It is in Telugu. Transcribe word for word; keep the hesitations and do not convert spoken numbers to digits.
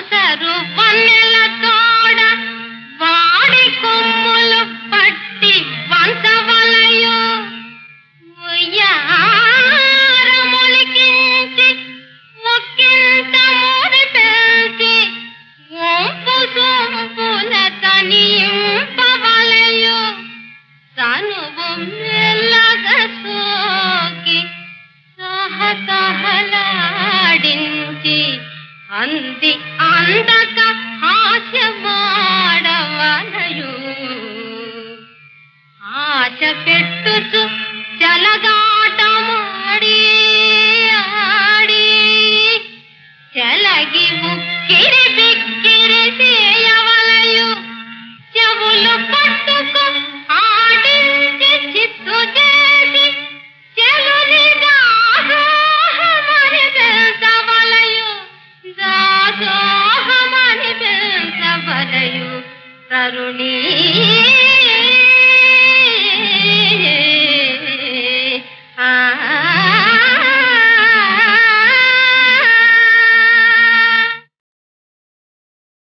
ఒసరు వన్నెల తోడ వాడి కొమ్ములు పట్టి వంచవలయో ఉయ్యారములికించి ఒక్కింత మూడి పెంచి ఒంపు సొంపుల తనింపవలయో తనువు మెల్లగ సోకి సహతహలాడించి అంది అందక హాస్యమాడవలయు ఆశ పెట్టుచు జలగాటమాడి ఆడి చెలగి ఉక్కిరి బిక్కిరి చేయవలయు చెవులు పట్టుకు ఆడించి చిత్తు చేసి చెలుని దాసోహమని పెంచవలయు దాసోహమని పెంచవలయు తరుణీ